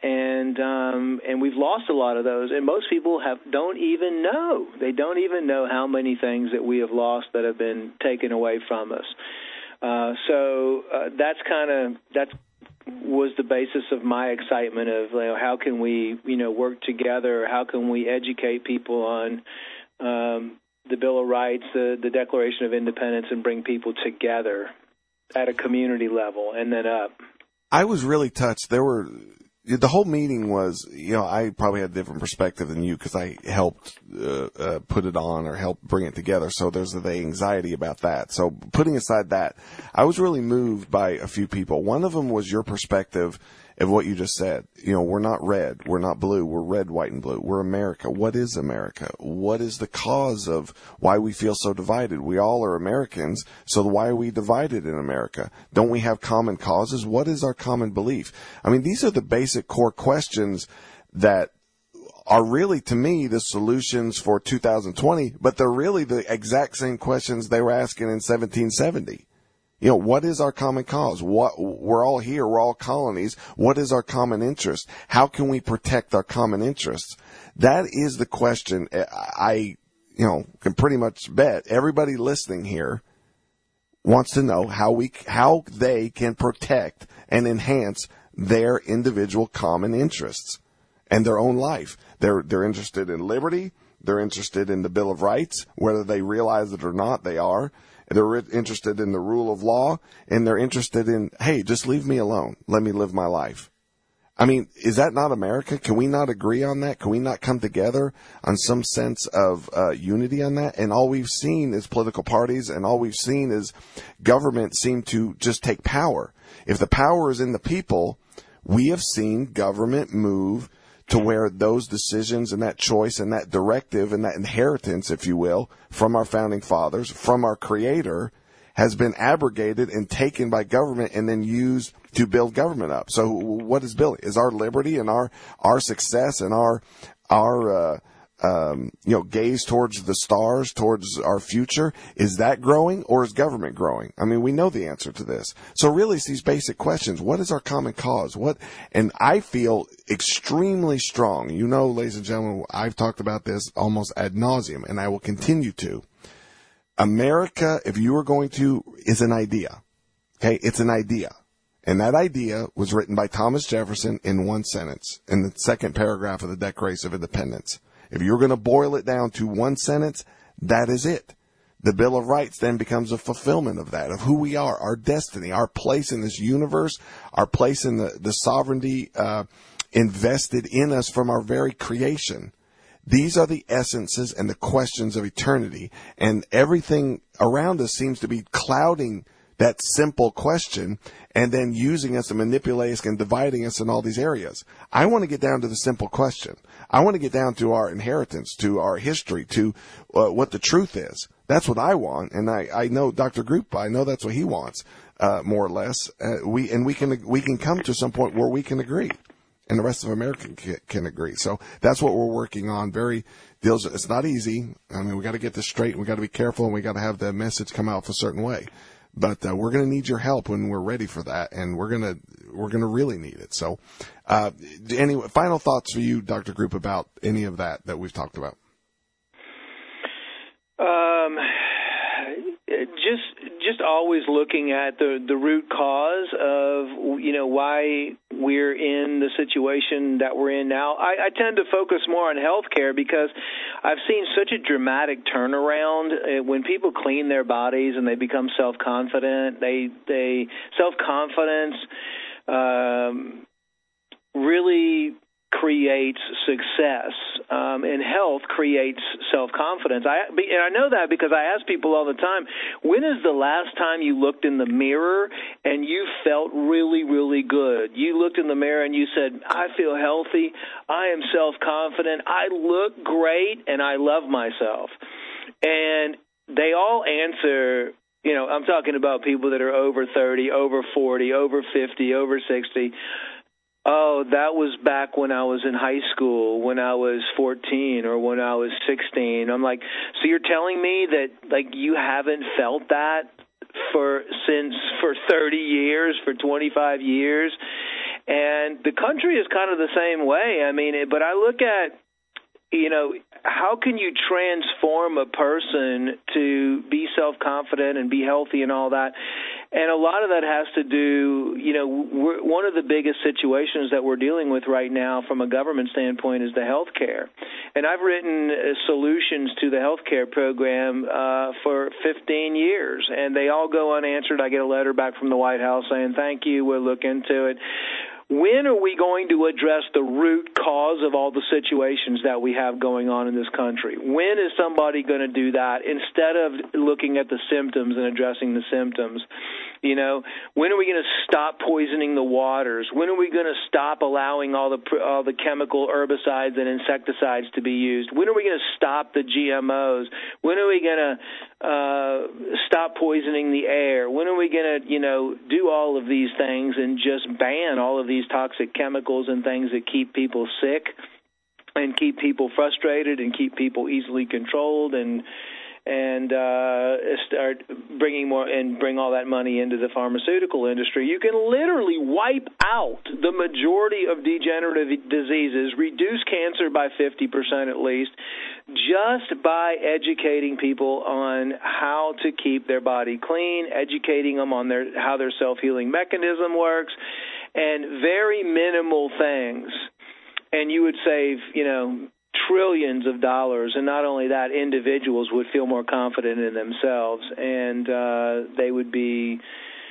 and um, and we've lost a lot of those. And most people have don't even know. They don't even know how many things that we have lost that have been taken away from us. Uh, so uh, that's kind of that's. was the basis of my excitement of, you know, how can we, you know, work together? How can we educate people on um, the Bill of Rights, the, the Declaration of Independence, and bring people together at a community level and then up? I was really touched. There were the whole meeting was, you know, I probably had a different perspective than you because I helped uh, uh, put it on or helped bring it together. So there's the anxiety about that. So putting aside that, I was really moved by a few people. One of them was your perspective of what you just said. You know, we're not red. We're not blue. We're red, white, and blue. We're America. What is America? What is the cause of why we feel so divided? We all are Americans, so why are we divided in America? Don't we have common causes? What is our common belief? I mean, these are the basic core questions that are really, to me, the solutions for two thousand twenty, but they're really the exact same questions they were asking in seventeen seventy. You know, what is our common cause? What, we're all here. We're all colonies. What is our common interest? How can we protect our common interests? That is the question. I, you know, can pretty much bet everybody listening here wants to know how we, how they can protect and enhance their individual common interests and their own life. They're, they're interested in liberty. They're interested in the Bill of Rights, whether they realize it or not, they are. They're interested in the rule of law, and they're interested in, hey, just leave me alone. Let me live my life. I mean, is that not America? Can we not agree on that? Can we not come together on some sense of uh, unity on that? And all we've seen is political parties, and all we've seen is government seem to just take power. If the power is in the people, we have seen government move to where those decisions and that choice and that directive and that inheritance, if you will, from our founding fathers, from our creator, has been abrogated and taken by government and then used to build government up. So what is building? Is our liberty and our, our success and our, our, uh, um, you know, gaze towards the stars, towards our future, is that growing or is government growing? I mean, we know the answer to this. So really it's these basic questions. What is our common cause? What, and I feel extremely strong. You know, ladies and gentlemen, I've talked about this almost ad nauseum, and I will continue to. America, if you are going to, is an idea. Okay. It's an idea. And that idea was written by Thomas Jefferson in one sentence in the second paragraph of the Declaration of Independence. If you're going to boil it down to one sentence, that is it. The Bill of Rights then becomes a fulfillment of that, of who we are, our destiny, our place in this universe, our place in the, the sovereignty uh, invested in us from our very creation. These are the essences and the questions of eternity, and everything around us seems to be clouding that simple question and then using us to manipulate us and dividing us in all these areas. I want to get down to the simple question. I want to get down to our inheritance, to our history, to uh, what the truth is. That's what I want, and I, I know Doctor Group, I know that's what he wants, uh, more or less. Uh, we and we can we can come to some point where we can agree, and the rest of America can, can agree. So that's what we're working on. Very deals. It's not easy. I mean, we got to get this straight, and we got to be careful, and we got to have the message come out a certain way. But uh, we're going to need your help when we're ready for that, and we're going to we're going to really need it. So, uh, anyway, final thoughts for you, Doctor Group, about any of that that we've talked about. Um, just just always looking at the the root cause of, you know, why we're in the situation that we're in now. I, I tend to focus more on healthcare because I've seen such a dramatic turnaround when people clean their bodies and they become self-confident. They they self-confidence um, really creates success, um, and health creates self-confidence. I, and I know that because I ask people all the time, when is the last time you looked in the mirror and you felt really, really good? You looked in the mirror and you said, I feel healthy, I am self-confident, I look great, and I love myself. And they all answer, you know, I'm talking about people that are over thirty, over forty, over fifty, over sixty. Oh, that was back when I was in high school, when I was fourteen or when I was sixteen. I'm like, so you're telling me that, like, you haven't felt that for since for thirty years, for twenty-five years? And the country is kind of the same way. I mean, it, but I look at, you know, how can you transform a person to be self-confident and be healthy and all that? And a lot of that has to do, you know, we're, one of the biggest situations that we're dealing with right now from a government standpoint is the health care. And I've written uh, solutions to the health care program uh, for fifteen years, and they all go unanswered. I get a letter back from the White House saying, thank you, we'll look into it. When are we going to address the root cause of all the situations that we have going on in this country? When is somebody going to do that instead of looking at the symptoms and addressing the symptoms? You know, when are we going to stop poisoning the waters? When are we going to stop allowing all the all the chemical herbicides and insecticides to be used? When are we going to stop the G M Os? When are we going to uh, stop poisoning the air? When are we going to, you know, do all of these things and just ban all of these toxic chemicals and things that keep people sick and keep people frustrated and keep people easily controlled and and uh, start bringing more and bring all that money into the pharmaceutical industry? You can literally wipe out the majority of degenerative diseases, reduce cancer by fifty percent at least, just by educating people on how to keep their body clean, educating them on their how their self-healing mechanism works, and very minimal things. And you would save, you know, trillions of dollars, and not only that, individuals would feel more confident in themselves, and uh, they would be,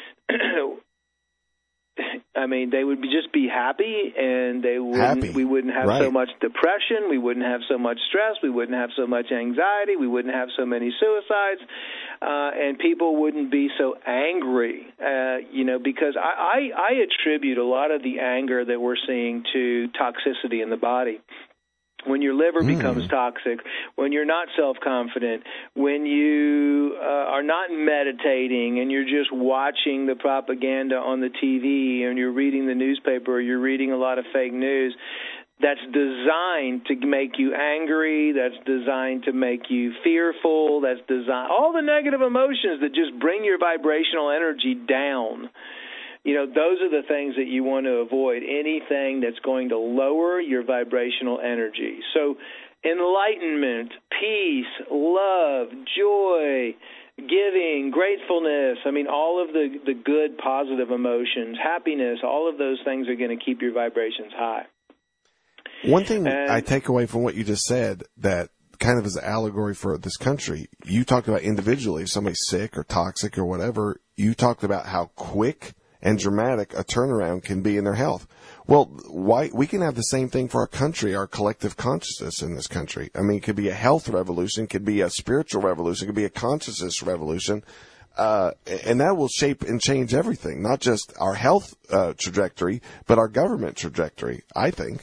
I mean, they would be, just be happy, and they wouldn't, happy. we wouldn't have right. so much depression, we wouldn't have so much stress, we wouldn't have so much anxiety, we wouldn't have so many suicides, uh, and people wouldn't be so angry, uh, you know, because I, I, I attribute a lot of the anger that we're seeing to toxicity in the body. When your liver mm. becomes toxic, when you're not self-confident, when you uh, are not meditating and you're just watching the propaganda on the T V and you're reading the newspaper or you're reading a lot of fake news, that's designed to make you angry, that's designed to make you fearful, that's designed, all the negative emotions that just bring your vibrational energy down. You know, those are the things that you want to avoid, anything that's going to lower your vibrational energy. So enlightenment, peace, love, joy, giving, gratefulness, I mean, all of the, the good, positive emotions, happiness, all of those things are going to keep your vibrations high. One thing and, I take away from what you just said that kind of is an allegory for this country, you talked about individually, if somebody's sick or toxic or whatever, you talked about how quick and dramatic a turnaround can be in their health. Well, why we can have the same thing for our country, our collective consciousness in this country. I mean, it could be a health revolution, it could be a spiritual revolution, it could be a consciousness revolution, uh, and that will shape and change everything, not just our health uh, trajectory, but our government trajectory, I think.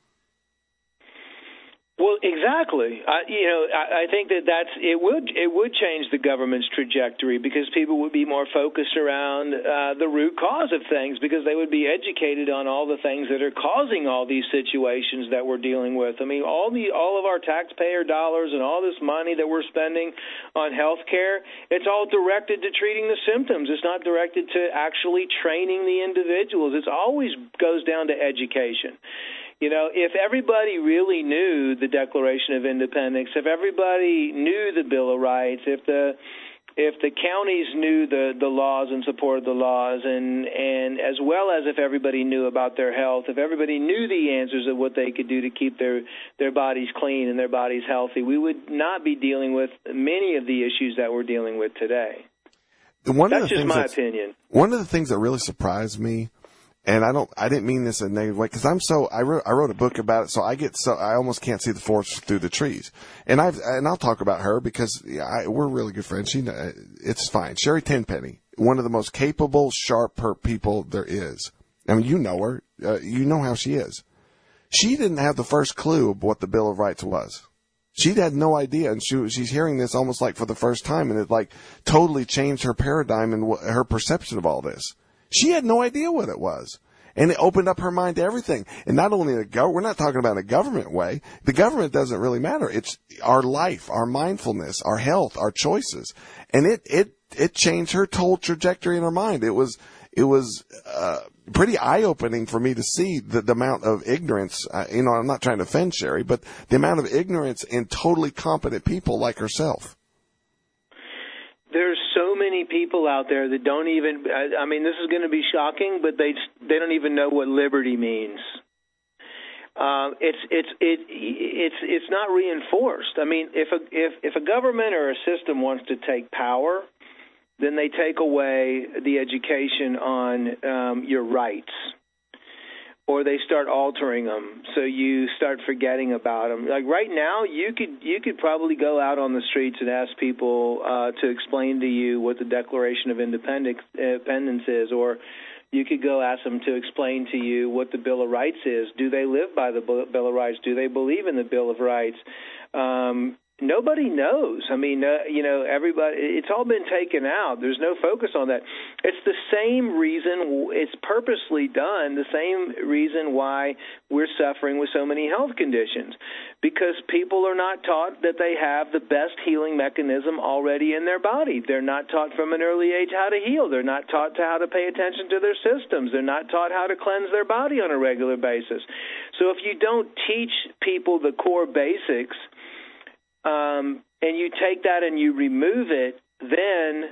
Well, exactly. I, you know, I, I think that that's it would it would change the government's trajectory because people would be more focused around uh, the root cause of things because they would be educated on all the things that are causing all these situations that we're dealing with. I mean, all the all of our taxpayer dollars and all this money that we're spending on health care, it's all directed to treating the symptoms. It's not directed to actually training the individuals. It always goes down to education. You know, if everybody really knew the Declaration of Independence, if everybody knew the Bill of Rights, if the if the counties knew the, the laws and supported the laws, and, and as well as if everybody knew about their health, if everybody knew the answers of what they could do to keep their, their bodies clean and their bodies healthy, we would not be dealing with many of the issues that we're dealing with today. One That's of the just things my opinion. One of the things that really surprised me, and I don't, I didn't mean this in a negative way, because I'm so, I wrote, I wrote a book about it, so I get so, I almost can't see the forest through the trees. And I've, and I'll talk about her because I, we're really good friends. She, it's fine. Sherry Tenpenny, one of the most capable, sharp people there is. I mean, you know her, uh, you know how she is. She didn't have the first clue of what the Bill of Rights was. She had no idea, and she, she's hearing this almost like for the first time, and it like totally changed her paradigm and her perception of all this. She had no idea what it was. And it opened up her mind to everything. And not only the government, we're not talking about a government way. The government doesn't really matter. It's our life, our mindfulness, our health, our choices. And it, it, it changed her whole trajectory in her mind. It was, it was, uh, pretty eye-opening for me to see the, the amount of ignorance. Uh, you know, I'm not trying to offend Sherry, but the amount of ignorance in totally competent people like herself. There's so many people out there that don't even, I, I mean, this is going to be shocking, but they they don't even know what liberty means. Uh, it's it's it it's it's not reinforced. I mean, if a if if a government or a system wants to take power, then they take away the education on um, your rights, or they start altering them, so you start forgetting about them. Like right now, you could you could probably go out on the streets and ask people uh, to explain to you what the Declaration of Independence Independence is, or you could go ask them to explain to you what the Bill of Rights is. Do they live by the Bill of Rights? Do they believe in the Bill of Rights? Um, nobody knows. I mean, uh, you know, everybody, it's all been taken out. There's no focus on that. It's the same reason, it's purposely done, the same reason why we're suffering with so many health conditions, because people are not taught that they have the best healing mechanism already in their body. They're not taught from an early age how to heal. They're not taught to how to pay attention to their systems. They're not taught how to cleanse their body on a regular basis. So if you don't teach people the core basics, um, and you take that and you remove it, then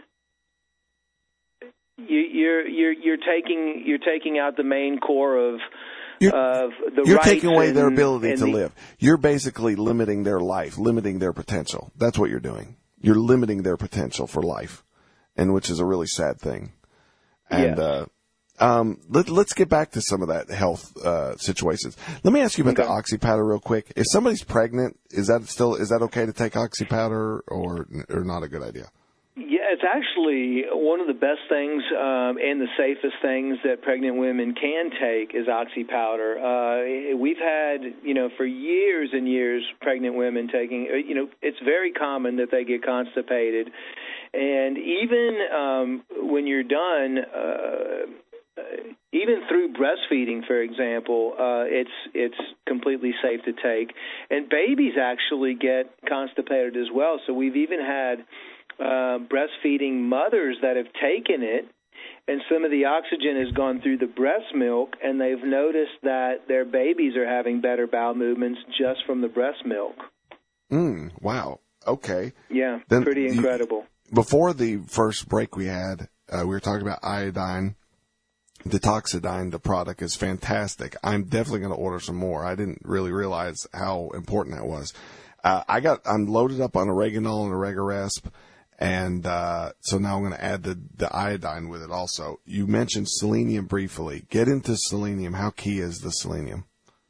you, you're you're you're taking you're taking out the main core of You're, of the you're rights taking away and, their ability to the, live. You're basically limiting their life, limiting their potential. That's what you're doing. You're limiting their potential for life, and which is a really sad thing. And yes. uh, um, let, let's get back to some of that health uh, situations. Let me ask you about Okay. the oxy powder real quick. If somebody's pregnant, is that still is that okay to take oxy powder, or or not a good idea? Yeah, it's actually one of the best things um, and the safest things that pregnant women can take is oxy powder. Uh, we've had, you know, for years and years, pregnant women taking, you know, it's very common that they get constipated. And even um, when you're done, uh, even through breastfeeding, for example, uh, it's it's completely safe to take. And babies actually get constipated as well. So we've even had Uh, breastfeeding mothers that have taken it, and some of the oxygen has gone through the breast milk, and they've noticed that their babies are having better bowel movements just from the breast milk. Mm, wow. Okay. Yeah, Then pretty you- incredible. Before the first break we had, uh, we were talking about iodine. Detoxidine, the product, is fantastic. I'm definitely going to order some more. I didn't really realize how important that was. Uh, I got, I'm loaded up on oreganol and Oregaresp. And uh, so now I'm going to add the, the iodine with it also. You mentioned selenium briefly. Get into selenium. How key is the selenium?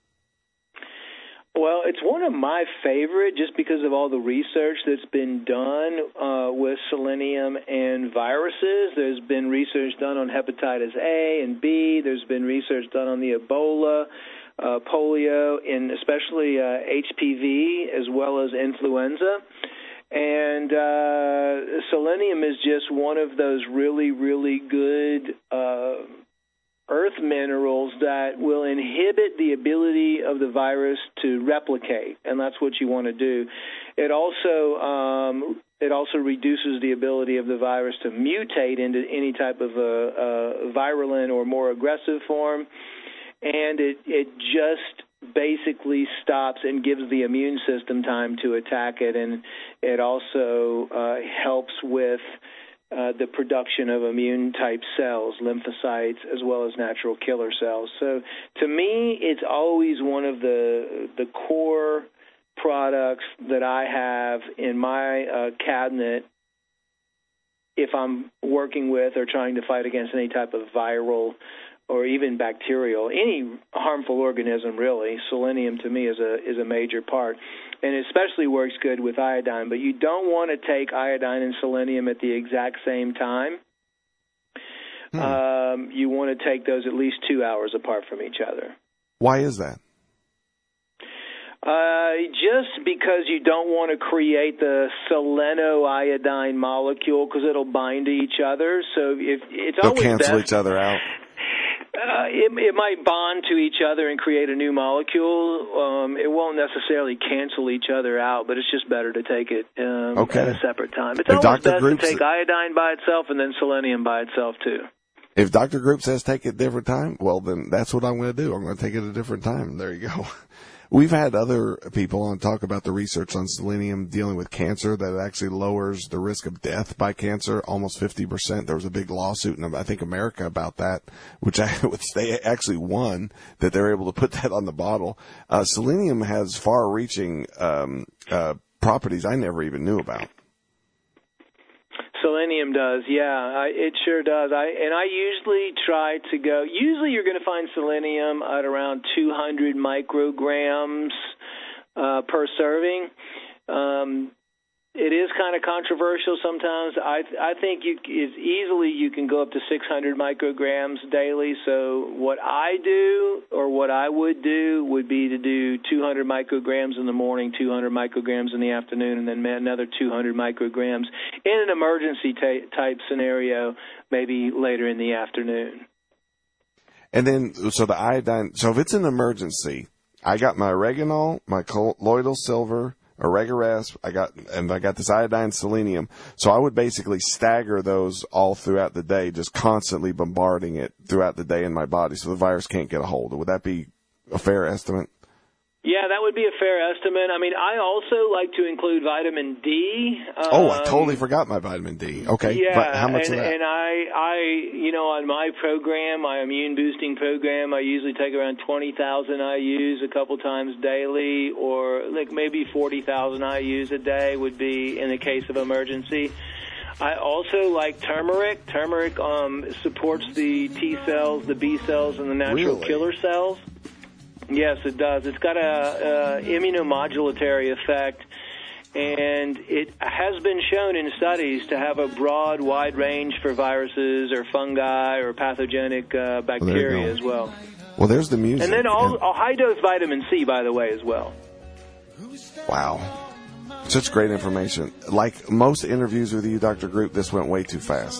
Well, it's one of my favorite just because of all the research that's been done uh, with selenium and viruses. There's been research done on hepatitis A and B. There's been research done on the Ebola, uh, polio, and especially uh, H P V as well as influenza. And uh, selenium is just one of those really, really good uh, earth minerals that will inhibit the ability of the virus to replicate, and that's what you want to do. It also um, it also reduces the ability of the virus to mutate into any type of a, a virulent or more aggressive form, and it it just basically stops and gives the immune system time to attack it, and it also uh, helps with uh, the production of immune-type cells, lymphocytes, as well as natural killer cells. So to me, it's always one of the the core products that I have in my uh, cabinet if I'm working with or trying to fight against any type of viral or even bacterial, any harmful organism, really. Selenium, to me, is a is a major part. And it especially works good with iodine. But you don't want to take iodine and selenium at the exact same time. Hmm. Um, you want to take those at least two hours apart from each other. Why is that? Uh, just because you don't want to create the seleno-iodine molecule because it'll bind to each other. So if it's They'll always cancel best, each other out. Uh, it, it might bond to each other and create a new molecule. Um, it won't necessarily cancel each other out, but it's just better to take it um, Okay. at a separate time. It's The always doctor best to groups- take iodine by itself and then selenium by itself, too. If Doctor Group says take it a different time, well, then that's what I'm going to do. I'm going to take it a different time. There you go. We've had other people on talk about the research on selenium dealing with cancer, that it actually lowers the risk of death by cancer almost fifty percent. There was a big lawsuit in, I think, America about that, which I, which they actually won, that they're able to put that on the bottle. Uh, selenium has far-reaching um, uh, properties I never even knew about. Selenium does, yeah, I, it sure does. I and I usually try to go. Usually, you're going to find selenium at around two hundred micrograms uh, per serving. Um, it is kind of controversial sometimes. I I think you is easily you can go up to six hundred micrograms daily. So what I do, or what I would do, would be to do two hundred micrograms in the morning, two hundred micrograms in the afternoon, and then another two hundred micrograms in an emergency ta- type scenario, maybe later in the afternoon. And then, so the iodine, so if it's an emergency, I got my oregano, my colloidal silver, Oregarasp, I got, and I got this iodine selenium. So I would basically stagger those all throughout the day, just constantly bombarding it throughout the day in my body so the virus can't get a hold of it. Would that be a fair estimate? Yeah, that would be a fair estimate. I mean, I also like to include vitamin D. Um, oh, I totally forgot my vitamin D. Okay. Yeah, but how much and, of that? and I, I, you know, on my program, my immune boosting program, I usually take around twenty thousand I U's a couple times daily, or like maybe forty thousand I U's a day would be in the case of emergency. I also like turmeric. Turmeric um, supports the T cells, the B cells, and the natural Really? killer cells. Yes, it does. It's got a, a immunomodulatory effect, and it has been shown in studies to have a broad, wide range for viruses or fungi or pathogenic uh, bacteria well, as well. Well, there's the music. And then all, all high-dose vitamin C, by the way, as well. Wow. Such great information. Like most interviews with you, Doctor Group, this went way too fast.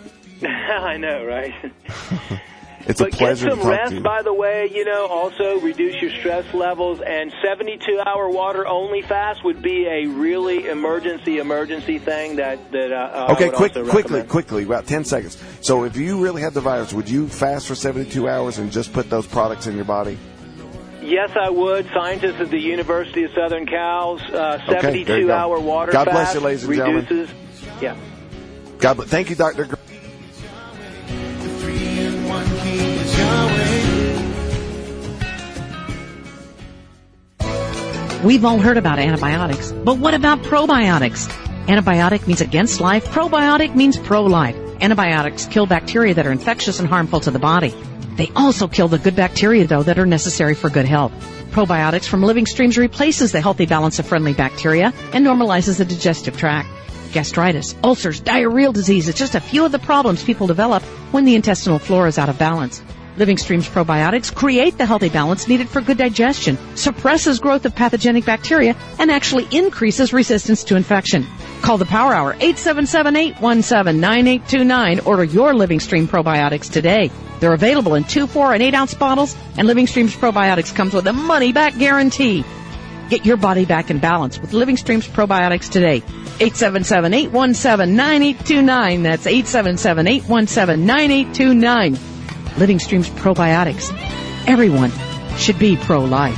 I know, right? It's but a pleasure get some to talk rest, to you. by the way, you know, also reduce your stress levels, and seventy-two hour water only fast would be a really emergency, emergency thing that, that uh, Okay, I would quick, also quickly, recommend. quickly, about ten seconds. So if you really had the virus, would you fast for seventy-two hours and just put those products in your body? Yes, I would. Scientists at the University of Southern Cal's uh, Okay, there you seventy-two go. hour water God fast bless you, ladies and gentlemen. reduces. Yeah. God bless. Thank you, Doctor Group. We've all heard about antibiotics, but what about probiotics? Antibiotic means against life. Probiotic means pro-life. Antibiotics kill bacteria that are infectious and harmful to the body. They also kill the good bacteria, though, that are necessary for good health. Probiotics from Living Streams replaces the healthy balance of friendly bacteria and normalizes the digestive tract. Gastritis, ulcers, diarrheal disease, it's just a few of the problems people develop when the intestinal flora is out of balance. Living Streams probiotics create the healthy balance needed for good digestion, suppresses growth of pathogenic bacteria, and actually increases resistance to infection. Call the Power Hour, eight seven seven, eight one seven, nine eight two nine. Order your Living Stream probiotics today. They're available in two, four, and eight ounce bottles, and Living Streams probiotics comes with a money-back guarantee. Get your body back in balance with Living Streams probiotics today. eight seven seven, eight one seven, nine eight two nine. That's eight seven seven, eight one seven, nine eight two nine. Living Streams probiotics. Everyone should be pro-life.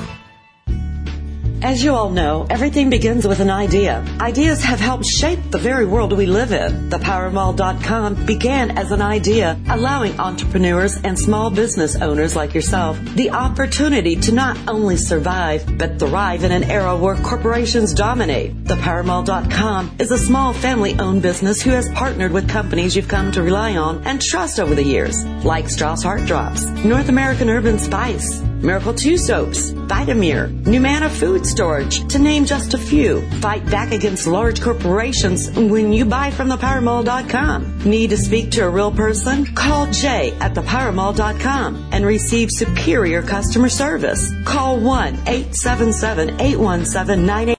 As you all know, everything begins with an idea. Ideas have helped shape the very world we live in. The power mall dot com began as an idea, allowing entrepreneurs and small business owners like yourself the opportunity to not only survive, but thrive in an era where corporations dominate. The power mall dot com is a small family-owned business who has partnered with companies you've come to rely on and trust over the years, like Strauss Heart Drops, North American Urban Spice, Miracle two Soaps, Vitamir, Numana Food Storage, to name just a few. Fight back against large corporations when you buy from the power mall dot com. Need to speak to a real person? Call Jay at the power mall dot com and receive superior customer service. Call one eight seven seven, eight one seven, nine eight